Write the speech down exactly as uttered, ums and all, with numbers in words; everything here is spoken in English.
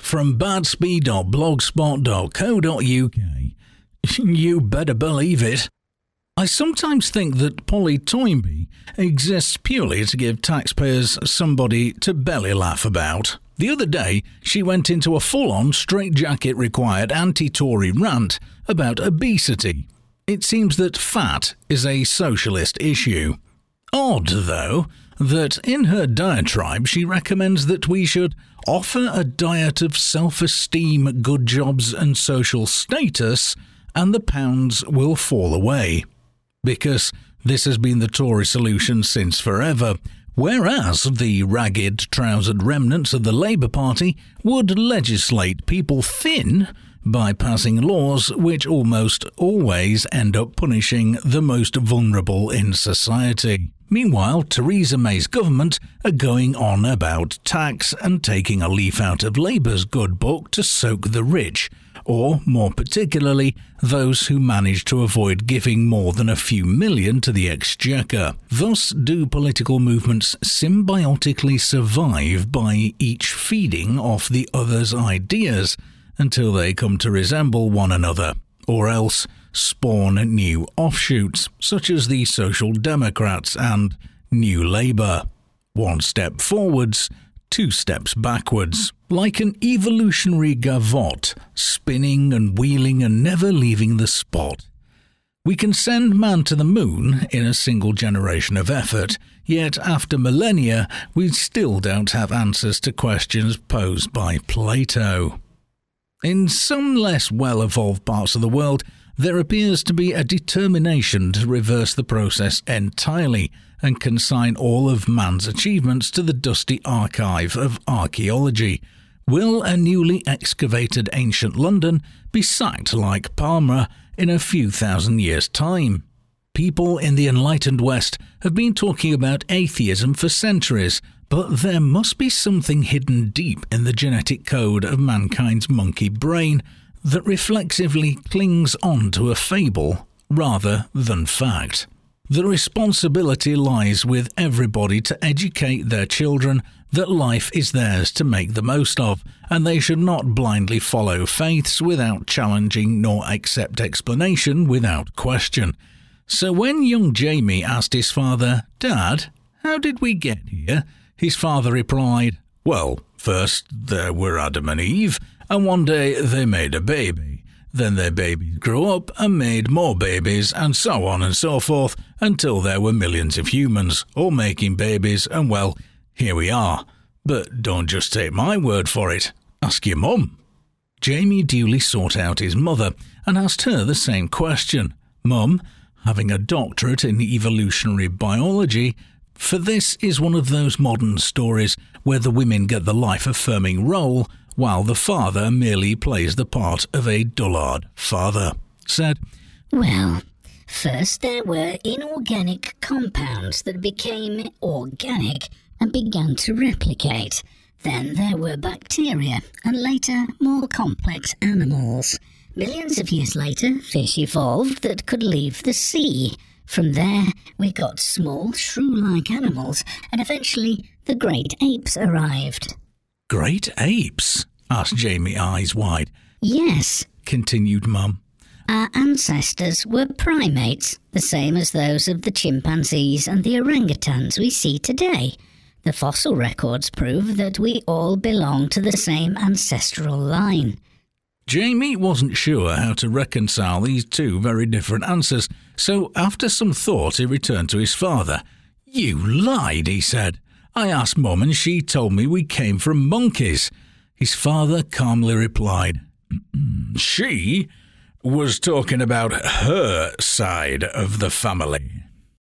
from badsby dot blogspot dot co dot uk. You better believe it. I sometimes think that Polly Toynbee exists purely to give taxpayers somebody to belly laugh about. The other day, she went into a full-on straitjacket-required anti-Tory rant about obesity. It seems that fat is a socialist issue. Odd, though, that in her diatribe she recommends that we should offer a diet of self-esteem, good jobs and social status, and the pounds will fall away. Because this has been the Tory solution since forever, whereas the ragged-trousered remnants of the Labour Party would legislate people thin by passing laws which almost always end up punishing the most vulnerable in society. Meanwhile, Theresa May's government are going on about tax and taking a leaf out of Labour's good book to soak the rich, or, more particularly, those who manage to avoid giving more than a few million to the exchequer. Thus do political movements symbiotically survive by each feeding off the other's ideas until they come to resemble one another, or else spawn new offshoots, such as the Social Democrats and New Labour. One step forwards, two steps backwards, like an evolutionary gavotte, spinning and wheeling and never leaving the spot. We can send man to the moon in a single generation of effort, yet after millennia we still don't have answers to questions posed by Plato. In some less well-evolved parts of the world, there appears to be a determination to reverse the process entirely and consign all of man's achievements to the dusty archive of archaeology. Will a newly excavated ancient London be sacked like Palmyra in a few thousand years' time? People in the enlightened West have been talking about atheism for centuries, but there must be something hidden deep in the genetic code of mankind's monkey brain that reflexively clings on to a fable rather than fact. The responsibility lies with everybody to educate their children that life is theirs to make the most of, and they should not blindly follow faiths without challenging nor accept explanation without question. So when young Jamie asked his father, "Dad, how did we get here?" his father replied, "Well, first there were Adam and Eve, and one day they made a baby. Then their babies grew up and made more babies, and so on and so forth, until there were millions of humans, all making babies, and well, here we are. But don't just take my word for it. Ask your mum." Jamie duly sought out his mother and asked her the same question. Mum, having a doctorate in evolutionary biology, for this is one of those modern stories where the women get the life-affirming role while the father merely plays the part of a dullard father, said, "Well, first there were inorganic compounds that became organic and began to replicate. Then there were bacteria, and later more complex animals. Millions of years later, fish evolved that could leave the sea. From there, we got small, shrew-like animals, and eventually the great apes arrived." "Great apes?" asked Jamie, eyes wide. "Yes," continued Mum. "Our ancestors were primates, the same as those of the chimpanzees and the orangutans we see today. The fossil records prove that we all belong to the same ancestral line." Jamie wasn't sure how to reconcile these two very different answers, so after some thought he returned to his father. "You lied," he said. "I asked Mum and she told me we came from monkeys." His father calmly replied, "She was talking about her side of the family."